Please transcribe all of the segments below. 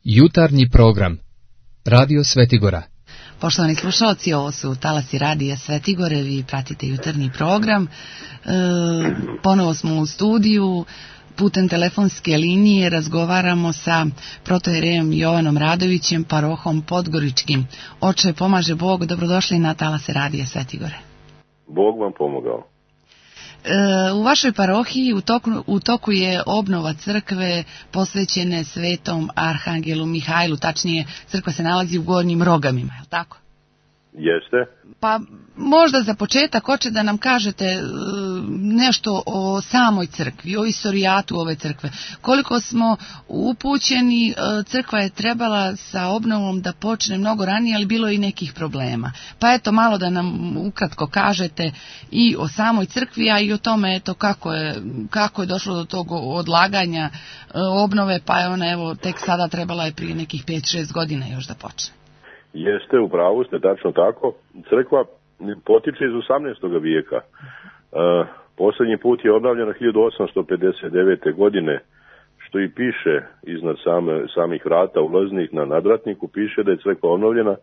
Jutarnji program Radio Svetigora. Poštovani slušalci, ovo su talasi Radija Svetigore, vi pratite jutarnji program. Ponovo smo u studiju, putem telefonske linije razgovaramo sa protojerejem Jovanom Radovićem, parohom Podgoričkim. Oče, pomaže Bog, dobrodošli na talase Radija Svetigore. Bog vam pomogao. U vašoj parohiji u toku je obnova crkve posvećene svetom arhangelu Mihajlu, tačnije crkva se nalazi u Gornjim Rogamima, je li tako? Jeste. Pa možda za početak hoće da nam kažete nešto o samoj crkvi, o istorijatu ove crkve. Koliko smo upućeni, crkva je trebala sa obnovom da počne mnogo ranije, ali bilo je i nekih problema. Pa eto, malo da nam ukratko kažete i o samoj crkvi, a i o tome eto kako je došlo do tog odlaganja obnove, pa je ona evo tek sada trebala je prije nekih 5-6 godina još da počne. Jeste, u pravu ste, tačno tako. Crkva potiče iz 18. vijeka. Posljednji put je obnavljena 1859. godine, što i piše iznad samih vrata ulaznih na nadvratniku, piše da je crkva obnovljena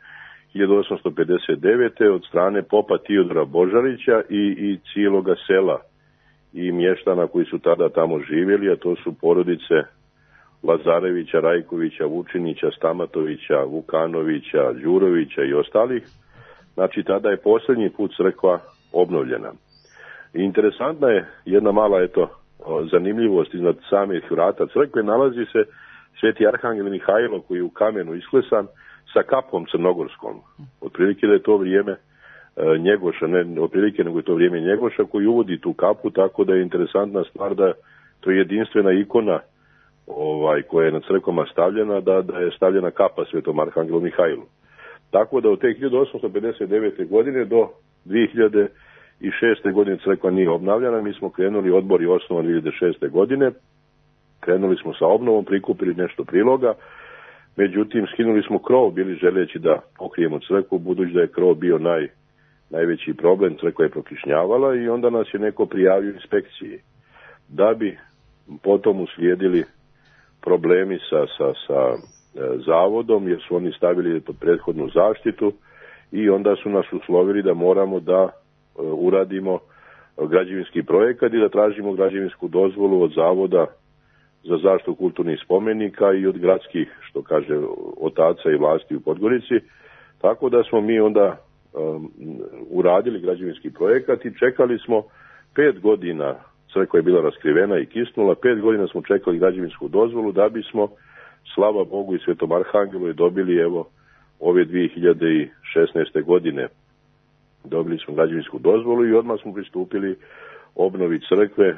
1859. od strane popa Teodora Božarića i cijeloga sela i mještana koji su tada tamo živjeli, a to su porodice Lazarevića, Rajkovića, Vučinića, Stamatovića, Vukanovića, Đurovića i ostalih. Znači, tada je posljednji put crkva obnovljena. I interesantna je jedna mala zanimljivost iznad samih vrata crkve. Nalazi se sveti arhangel Mihajlo koji je u kamenu isklesan sa kapom crnogorskom. Otprilike da je to vrijeme Njegoša, ne otprilike nego je to vrijeme Njegoša koji uvodi tu kapu, tako da je interesantna stvar da to je jedinstvena ikona koja je na crkvama stavljena, da je stavljena kapa svetom arhangelu Mihajlu. Tako da od te 1859. godine do 2006. godine crkva nije obnavljana. Mi smo krenuli, odbor je osnovan 2006. godine, krenuli smo sa obnovom, prikupili nešto priloga, međutim skinuli smo krov, bili želeći da pokrijemo crkvu, budući da je krov bio najveći problem, crkva je prokišnjavala i onda nas je neko prijavio inspekciji. Da bi potom uslijedili problemi sa zavodom, jer su oni stavili pod prethodnu zaštitu i onda su nas uslovili da moramo da uradimo građevinski projekat i da tražimo građevinsku dozvolu od Zavoda za zaštitu kulturnih spomenika i od gradskih, što kaže, otaca i vlasti u Podgorici. Tako da smo mi onda uradili građevinski projekat i čekali smo 5 godina. Crkva je bila raskrivena i kisnula. 5 godina smo čekali građevinsku dozvolu da bismo, slava Bogu i svetom arhangelu, je dobili ove 2016. godine. Dobili smo građevinsku dozvolu i odmah smo pristupili obnovi crkve,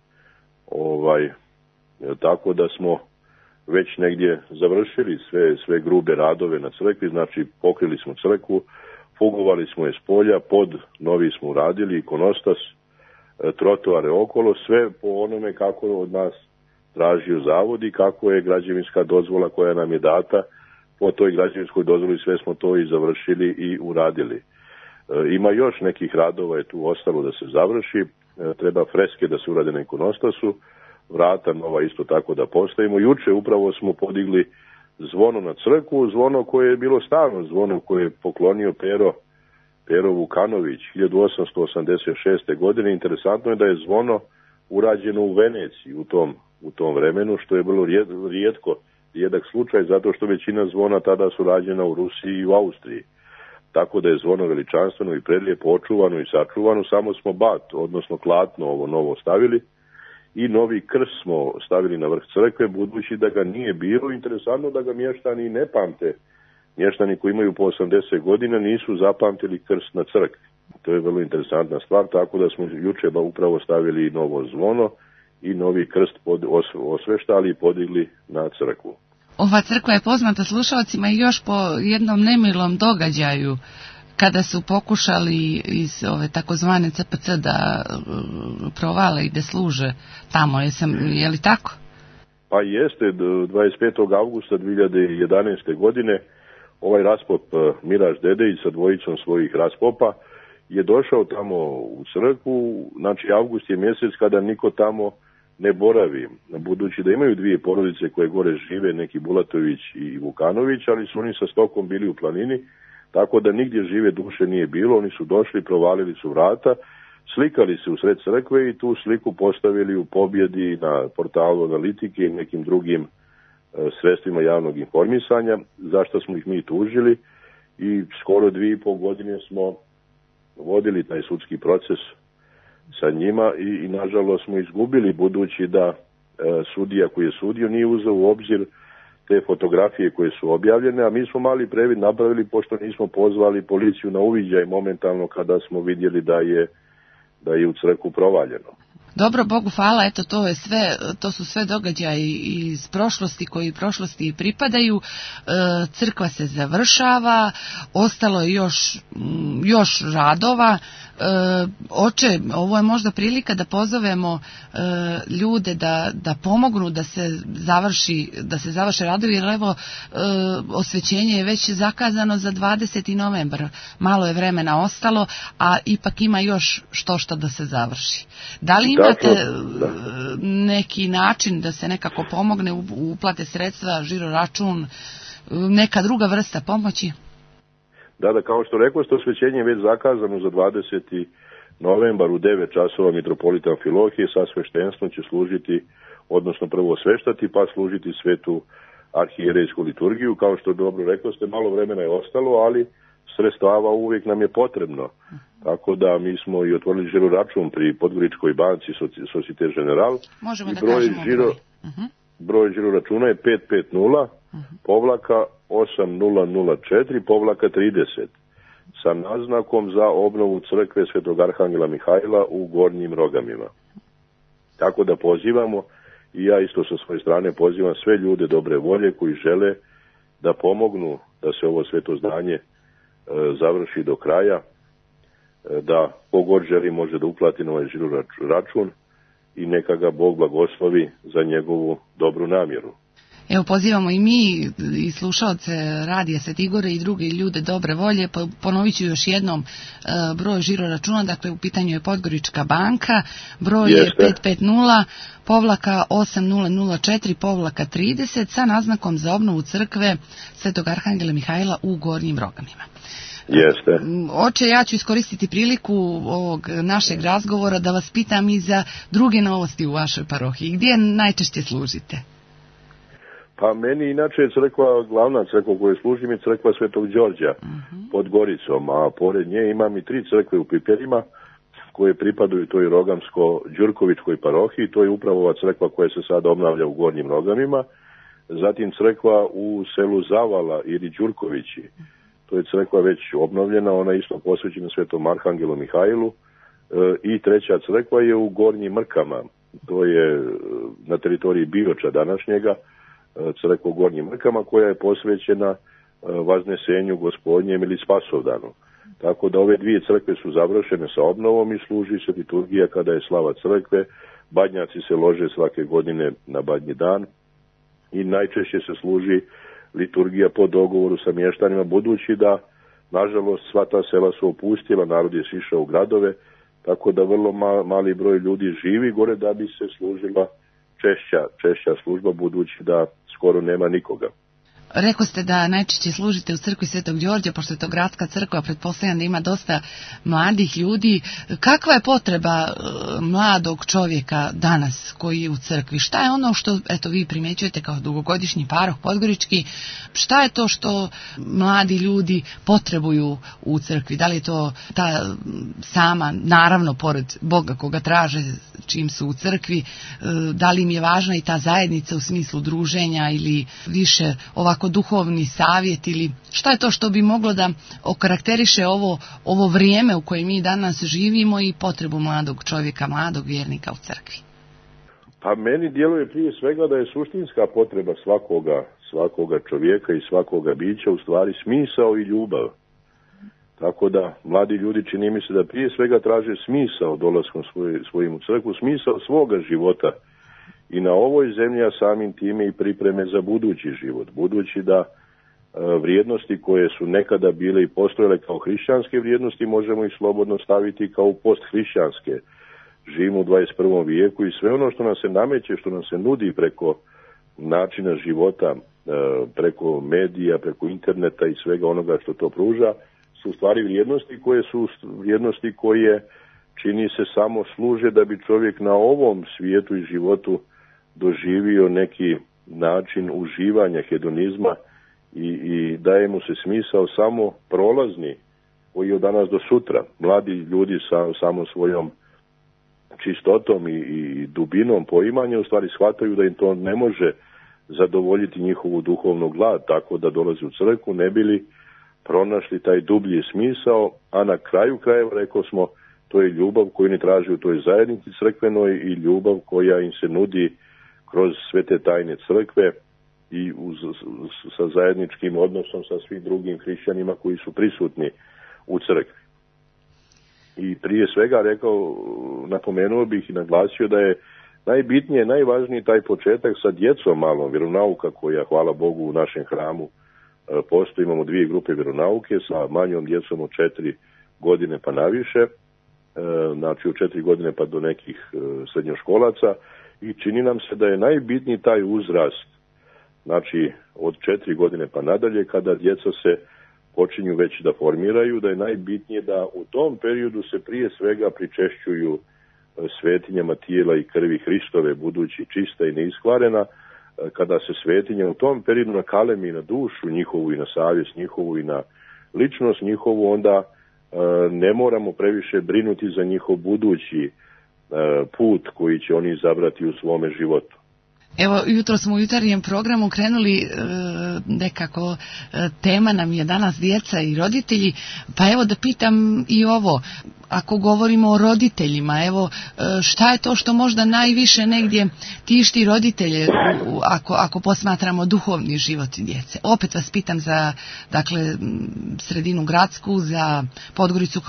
tako da smo već negdje završili sve grube radove na crkvi, znači pokrili smo crkvu, fugovali smo je s polja, pod novi smo uradili, ikonostas, trotoare okolo, sve po onome kako od nas tražio zavod i kako je građevinska dozvola koja nam je data, po toj građevinskoj dozvoli sve smo to i završili i uradili. Ima još nekih radova, je tu ostalo da se završi, treba freske da se urade na ikonostasu, vrata nova isto tako da postavimo. Juče upravo smo podigli zvono na crkvu, zvono koje je bilo staro, zvono koje je poklonio Pero Vukanović 1886. godine. Interesantno je da je zvono urađeno u Veneciji u tom vremenu, što je bilo rijedak slučaj, zato što većina zvona tada su rađena u Rusiji i u Austriji. Tako da je zvono veličanstveno i prelijepo očuvano i sačuvano, samo smo bat, odnosno klatno ovo novo stavili i novi krst smo stavili na vrh crkve, budući da ga nije bilo. Interesantno da ga mještani ne pamte. Mještani koji imaju po 80 godina nisu zapamtili krst na crkvi. To je vrlo interesantna stvar, tako da smo juče upravo stavili novo zvono i novi krst osveštali i podigli na crkvu. Ova crkva je poznata slušalcima i još po jednom nemilom događaju, kada su pokušali iz ove takozvane CPC da provale i da služe tamo. Je li tako? Pa jeste, 25. augusta 2011. godine ovaj raspop Miraž Dedejić sa dvojicom svojih raspopa je došao tamo u crkvu. Znači, avgust je mjesec kada niko tamo ne boravi, budući da imaju dvije porodice koje gore žive, neki Bulatović i Vukanović, ali su oni sa stokom bili u planini, tako da nigdje žive duše nije bilo. Oni su došli, provalili su vrata, slikali se u sred crkve i tu sliku postavili u Pobjedi, na portalu Analitike i nekim drugim sredstvima javnog informisanja, zašto smo ih mi tužili, i skoro 2,5 godine smo vodili taj sudski proces sa njima i nažalost smo izgubili, budući da sudija koji je sudio nije uzeo u obzir te fotografije koje su objavljene, a mi smo mali previd napravili pošto nismo pozvali policiju na uviđaj momentalno kada smo vidjeli da je u crkvu provaljeno. Dobro, Bogu hvala, eto to su sve događaji iz prošlosti koji prošlosti pripadaju. Crkva se završava, ostalo je još radova. Oče, ovo je možda prilika da pozovemo ljude da pomognu da se završe radovi, jer evo osvećenje je već zakazano za 20. novembar. Malo je vremena ostalo, a ipak ima još što da se završi. Da li imate neki način da se nekako pomogne, uplate sredstva, žiro račun, neka druga vrsta pomoći? Da, kao što rekao ste, osvećenje je već zakazano za 20. novembar u 9 časova. Mitropolita Amfilohije sa sveštenstvom će služiti, odnosno prvo osveštati, pa služiti svetu arhijerejsku liturgiju. Kao što dobro rekao ste, malo vremena je ostalo, ali sredstava uvijek nam je potrebno. Tako da mi smo i otvorili žiro račun pri Podgoričkoj banci Societe General. Možemo da kažemo broj žiro računa je 550 -8004 -30 sa naznakom za obnovu crkve Svetog Arhangela Mihajla u Gornjim Rogamima. Tako da pozivamo, i ja isto sa svoje strane pozivam sve ljude dobre volje koji žele da pomognu da se ovo sveto zdanje završi do kraja, da kogod želi može da uplati na ovaj žiro račun i neka ga Bog blagoslovi za njegovu dobru namjeru. Evo, pozivamo i mi i slušalce Radija Svetigore i druge ljude dobre volje. Ponovit ću još jednom broj žiro računa, dakle u pitanju je Podgorička banka, broj je 550-8004-30 sa naznakom za obnovu crkve Svetog Arhangela Mihajla u Gornjim Rogamima. Jeste. Oče, ja ću iskoristiti priliku ovog našeg razgovora da vas pitam i za druge novosti u vašoj parohiji. Gdje najčešće služite? Pa meni inače je crkva, glavna crkva u kojoj služim je crkva Svetog Đorđa pod Goricom, a pored nje imam i 3 crkve u Piperima koje pripadaju toj Rogamsko-Đurkovičkoj parohiji. To je upravo ova crkva koja se sada obnavlja u Gornjim Rogamima. Zatim crkva u selu Zavala ili Đurkovići. To je crkva već obnovljena, ona je isto posvećena Svetom Arhangelu Mihajlu. I treća crkva je u Gornjim Mrkama. To je na teritoriji Bioča današnjega, crkva u Gornjim Mrkama koja je posvećena Vaznesenju Gospodnjem ili Spasovdanu. Tako da ove 2 crkve su završene sa obnovom i služi se liturgija kada je slava crkve. Badnjaci se lože svake godine na Badnji dan i najčešće se služi liturgija po dogovoru sa mještanima, budući da nažalost sva ta sela su opustila, narod je sišao u gradove, tako da vrlo mali broj ljudi živi gore da bi se služila češća služba, budući da skoro nema nikoga. Rekao ste da najčešće služite u crkvi Svetog Đorđa, pošto je to gradska crkva, pretpostavljam da ima dosta mladih ljudi. Kakva je potreba mladog čovjeka danas koji je u crkvi? Šta je ono što, eto, vi primjećujete kao dugogodišnji paroh podgorički, šta je to što mladi ljudi potrebuju u crkvi? Da li je to ta sama, naravno pored Boga koga traže čim su u crkvi, da li im je važna i ta zajednica u smislu druženja ili više ovako duhovni savjet, ili šta je to što bi moglo da okarakteriše ovo vrijeme u kojem mi danas živimo i potrebu mladog čovjeka, mladog vjernika u crkvi? Pa meni djeluje prije svega da je suštinska potreba svakoga čovjeka i svakoga bića u stvari smisao i ljubav. Tako da mladi ljudi, čini mi se, da prije svega traže smisao dolaskom svojim u crkvu, smisao svoga života i na ovoj zemlji, a samim time i pripreme za budući život. Budući da vrijednosti koje su nekada bile i postojale kao hrišćanske vrijednosti, možemo ih slobodno staviti kao posthrišćanske. živimo u 21. vijeku i sve ono što nam se nameće, što nam se nudi preko načina života, preko medija, preko interneta i svega onoga što to pruža, su u stvari vrijednosti koje čini se samo služe da bi čovjek na ovom svijetu i životu doživio neki način uživanja, hedonizma i daje mu se smisao samo prolazni koji je od danas do sutra. Mladi ljudi sa samo svojom čistotom i dubinom poimanja u stvari shvataju da im to ne može zadovoljiti njihovu duhovnu glad, tako da dolaze u crkvu ne bili pronašli taj dublji smisao, a na kraju krajeva, rekao smo, to je ljubav koju oni traže u toj zajednici crkvenoj i ljubav koja im se nudi kroz sve te tajne crkve i sa zajedničkim odnosom sa svim drugim hrišćanima koji su prisutni u crkvi. I prije svega napomenuo bih i naglasio da je najbitnije, najvažniji taj početak sa djecom malom, vjeronauka koja, hvala Bogu, u našem hramu postoji. Imamo 2 grupe vjeronauke sa manjom djecom od 4 godine pa naviše, znači od 4 godine pa do nekih srednjoškolaca, i čini nam se da je najbitniji taj uzrast, znači od 4 godine pa nadalje, kada djeca se počinju već da formiraju, da je najbitnije da u tom periodu se prije svega pričešćuju svetinjama tijela i krvi Hristove, budući čista i neiskvarena. Kada se svetinja u tom periodu nakalemi na dušu njihovu i na savjest njihovu i na ličnost njihovu, onda ne moramo previše brinuti za njihov budući put koji će oni izabrati u svome životu. Evo, jutro smo u jutarnjem programu krenuli nekako, tema nam je danas djeca i roditelji, pa evo da pitam i ovo, ako govorimo o roditeljima, evo, šta je to što možda najviše negdje tišti roditelje ako posmatramo duhovni život djece? Opet vas pitam za, dakle, sredinu gradsku, za Podgoricu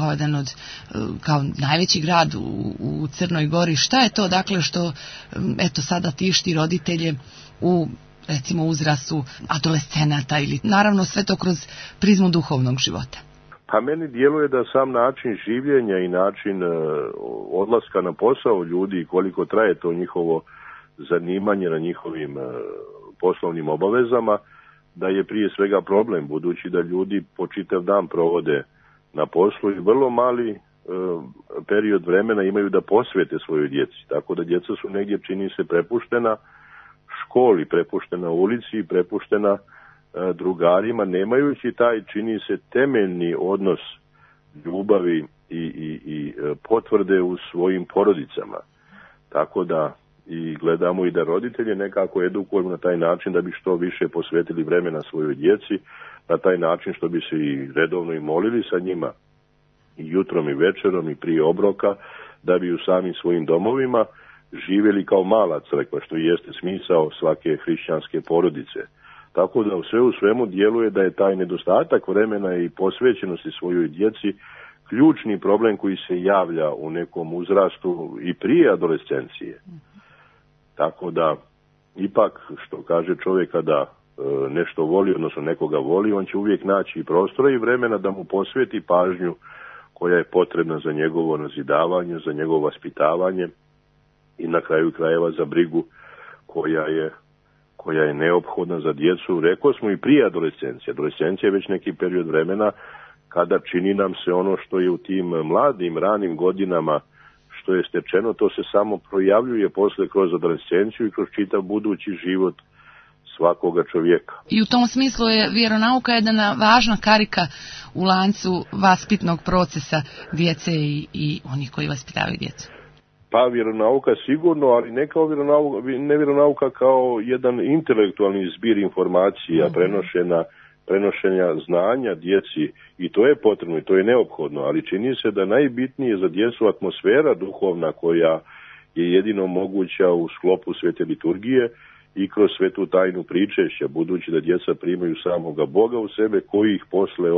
kao najveći grad u Crnoj Gori. Šta je to, dakle, što eto sada tišti roditelje u, recimo, uzrastu adolescenata ili naravno sve to kroz prizmu duhovnog života? Pa meni djeluje da sam način življenja i način odlaska na posao ljudi i koliko traje to njihovo zanimanje na njihovim poslovnim obavezama, da je prije svega problem, budući da ljudi po čitav dan provode na poslu i vrlo mali period vremena imaju da posvete svojoj djeci. Tako da djeca su negdje, čini se, prepuštena školi, prepuštena ulici, prepuštena drugarima, nemajući taj, čini se, temeljni odnos ljubavi i potvrde u svojim porodicama. Tako da i gledamo i da roditelje nekako edukujemo na taj način da bi što više posvetili vremena svojoj djeci, na taj način što bi se i redovno i molili sa njima i jutrom i večerom i prije obroka, da bi u samim svojim domovima živjeli kao mala crkva, što jeste smisao svake hrišćanske porodice. Tako da sve u svemu djeluje da je taj nedostatak vremena i posvećenosti svojoj djeci ključni problem koji se javlja u nekom uzrastu i prije adolescencije. Tako da, ipak, što kaže čovjek, kada nešto voli, odnosno nekoga voli, on će uvijek naći i prostora i vremena da mu posveti pažnju koja je potrebna za njegovo nazidavanje, za njegovo vaspitavanje i na kraju krajeva za brigu koja je neophodna za djecu. Rekao smo i prije adolescencije. Adolescencija je već neki period vremena kada čini nam se ono što je u tim mladim, ranim godinama što je stečeno, to se samo projavljuje posle kroz adolescenciju i kroz čitav budući život svakoga čovjeka. I u tom smislu je vjeronauka jedna važna karika u lancu vaspitnog procesa djece i onih koji vaspitavaju djecu. Pa vjeronauka sigurno, ali ne kao vjeronauka kao jedan intelektualni zbir informacija, prenošenja znanja djeci, i to je potrebno i to je neophodno, ali čini se da najbitnije za djecu atmosfera duhovna koja je jedino moguća u sklopu svete liturgije i kroz svetu tajnu pričešća, budući da djeca primaju samoga Boga u sebe, koji ih posle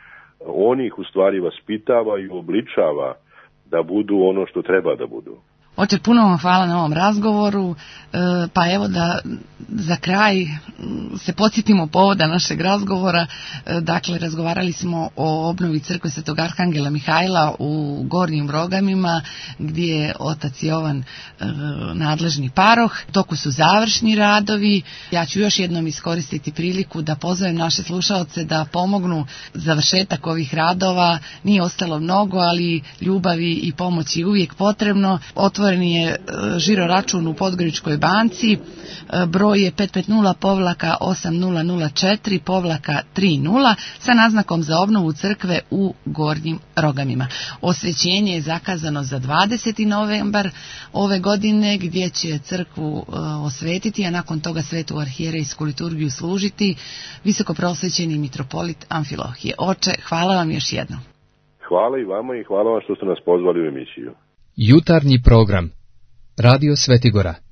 on ih u stvari vaspitava i obličava da budu ono što treba da budu. Oče, puno vam hvala na ovom razgovoru, pa evo da za kraj se podsjetimo povoda našeg razgovora. Dakle, razgovarali smo o obnovi crkve Svetog Arhangela Mihajla u Gornjim Rogamima, gdje je otac Jovan nadležni paroh. U toku su završni radovi. Ja ću još jednom iskoristiti priliku da pozovem naše slušaoce da pomognu završetak ovih radova. Nije ostalo mnogo, ali ljubavi i pomoći uvijek potrebno. Otvoren je žiro račun u Podgoričkoj banci, broj je 550-8004-30 sa naznakom za obnovu crkve u Gornjim Rogamima. Osvećenje je zakazano za 20. novembar ove godine, gdje će crkvu osvetiti, a nakon toga svetu arhijerejsku liturgiju služiti visokoprosvećeni mitropolit Amfilohije. Oče, hvala vam još jednom. Hvala i vama i hvala vam što ste nas pozvali u emisiju. Jutarnji program Radio Svetigora.